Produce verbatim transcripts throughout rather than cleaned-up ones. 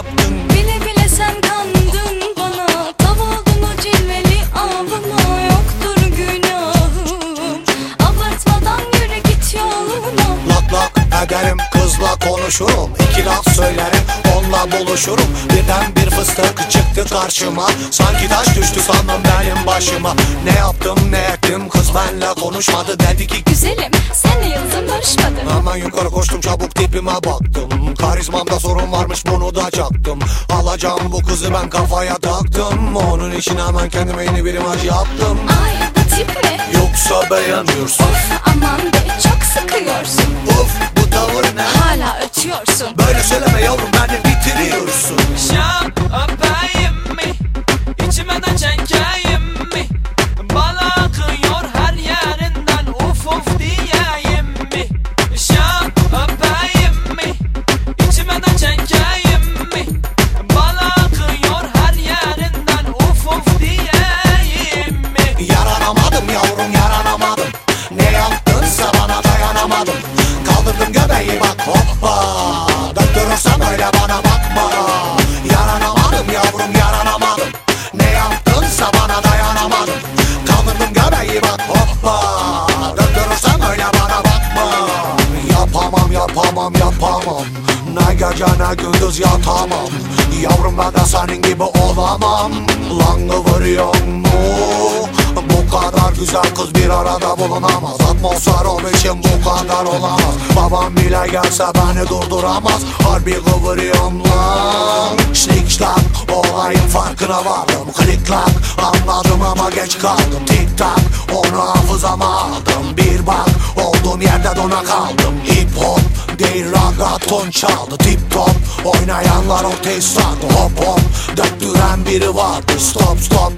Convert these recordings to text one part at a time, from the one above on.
yaptın? Bile bile sen kandın bana, tav oldun o cilveli avıma. Yoktur günahım, abartmadan yürü git yoluna. Lak lak ederim, kızla konuşurum, iki laf söylerim, onunla buluşurum. Birden bir fıstık çıktı karşıma, sanki taş düştü sandım benim başıma. Ne yaptım ne ettim, kız benle konuşmadı, dedi ki güzelim senle yıldızım barışmadı. hemen yukarı koştum, çabuk tipime baktım. Karizmamda sorun varmış, bunu da çaktım. Alacağım bu kızı ben, kafaya taktım. Onun için hemen kendime yeni bir imaj yaptım. Ay bu tip ne? Yoksa beğenmiyorsun? Of aman be, çok sıkıyorsun. Of bu tavır ne? Hala ötüyorsun. Böyle söyleme yavrum, beni bitiriyorsun. Şam öpeyim mi? İçmeden çekeyim mi? Bal akıyor her yerinden, uf uf diyeyim mi? Şam öpeyim mi? İçmeden çekeyim mi? Bal akıyor her yerinden, uf uf diyeyim mi? Yaranamadım yavrum, yaranamadım. Ne yaptınsa bana dayanamadım. Kaldırdım göbeği bak hoppa, döktürürsem öyle bana bakma. Yaranamadım yavrum, yaranamadım. Ne yaptınsa bana dayanamadım. Kaldırdım göbeği bak hoppa, döktürürsem öyle bana bakma. Yapamam yapamam yapamam, ne gece ne gündüz yatamam. Yavrum ben de senin gibi olamam. Lan kıvırıyor mu? Bu kadar güzel kız bir arada bulunamaz. Atmosfer o için bu kadar olamaz. Babam bile gelse beni durduramaz. Harbi kıvırıyorum lan. Şlik şlak olayın farkına vardım. Klik klak anladım ama geç kaldım. Tik tak onu hafızama aldım. Bir bak olduğum yerde dona kaldım. Hip hop değil ragaton çaldı. Tip top oynayanlar ortaya sardı. Hop hop döktüren biri vardı. Stop stop.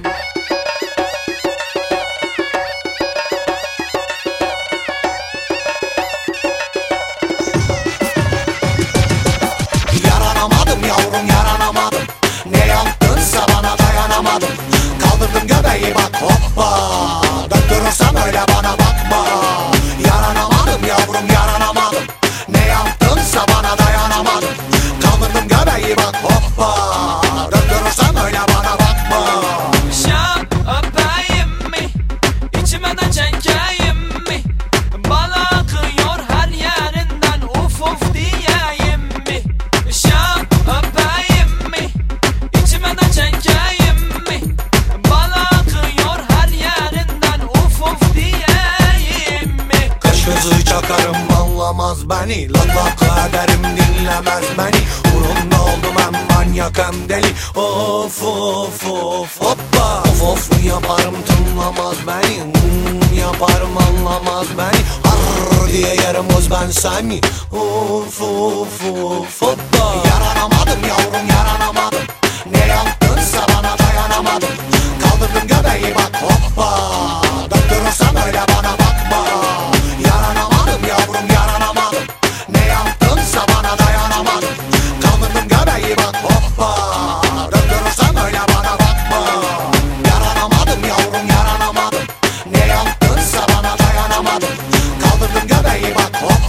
Yaranamadım yavrum, yaranamadım. Ne yaptınsa bana dayanamadım. Kaldırdım göbeği bak hoppa, döktürürsem öyle bana bakma. Yaranamadım yavrum, yaranamadım. Ne yaptınsa bana dayanamadım. Kaldırdım göbeği bak hoppa, döktürürsem öyle bana bakma. Şam öpeyim mi? İçmeden çekeyim mi? Bal akıyor her yerinden, uf uf diyeyim mi? Şam öpeyim mi? İçmeden çekeyim mi? Bal akıyor her yerinden, uf uf diyeyim mi? Kaş gözü çakarım anlamaz beni. Lak lak ederim dinlemez beni. Umurumda oldum hem manyak hem deli. Of of of hoppa. Of of yaparım tınlamaz beni. Hmm, yaparım anlamaz beni. Arr diye yerim öz ben seni. Of of of hoppa. Yaranamadım yavrum, yaranamadım. Ne yaptınsa bana dayanamadım. Kaldırdım göbeği bak hoppa, döktürürsem öyle bana bakma. Yaranamadım yavrum, yaranamadım. Ne yaptınsa bana dayanamadım. Kaldırdım göbeği bak hoppa, döktürürsem öyle bana bakma. Yaranamadım yavrum, yaranamadım. Ne yaptınsa bana dayanamadım. Kaldırdım göbeği bak hoppa.